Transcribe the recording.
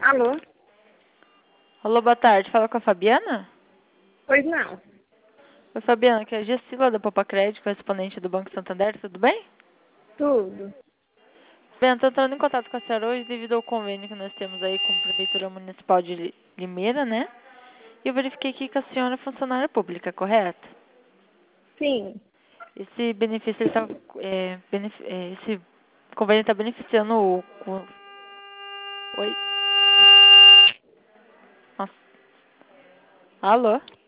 Alô? Alô, boa tarde. Fala com a Fabiana? Pois não. Oi, Fabiana, aqui é a Gessila da Popa Crédito, correspondente do Banco Santander, tudo bem? Tudo. Fabiana, estou entrando em contato com a senhora hoje devido ao convênio que nós temos aí com a Prefeitura Municipal de Limeira, né? E eu verifiquei aqui que a senhora é funcionária pública, correto? Sim. Esse benefício, esse convênio está beneficiando Oi? Nossa. Alô?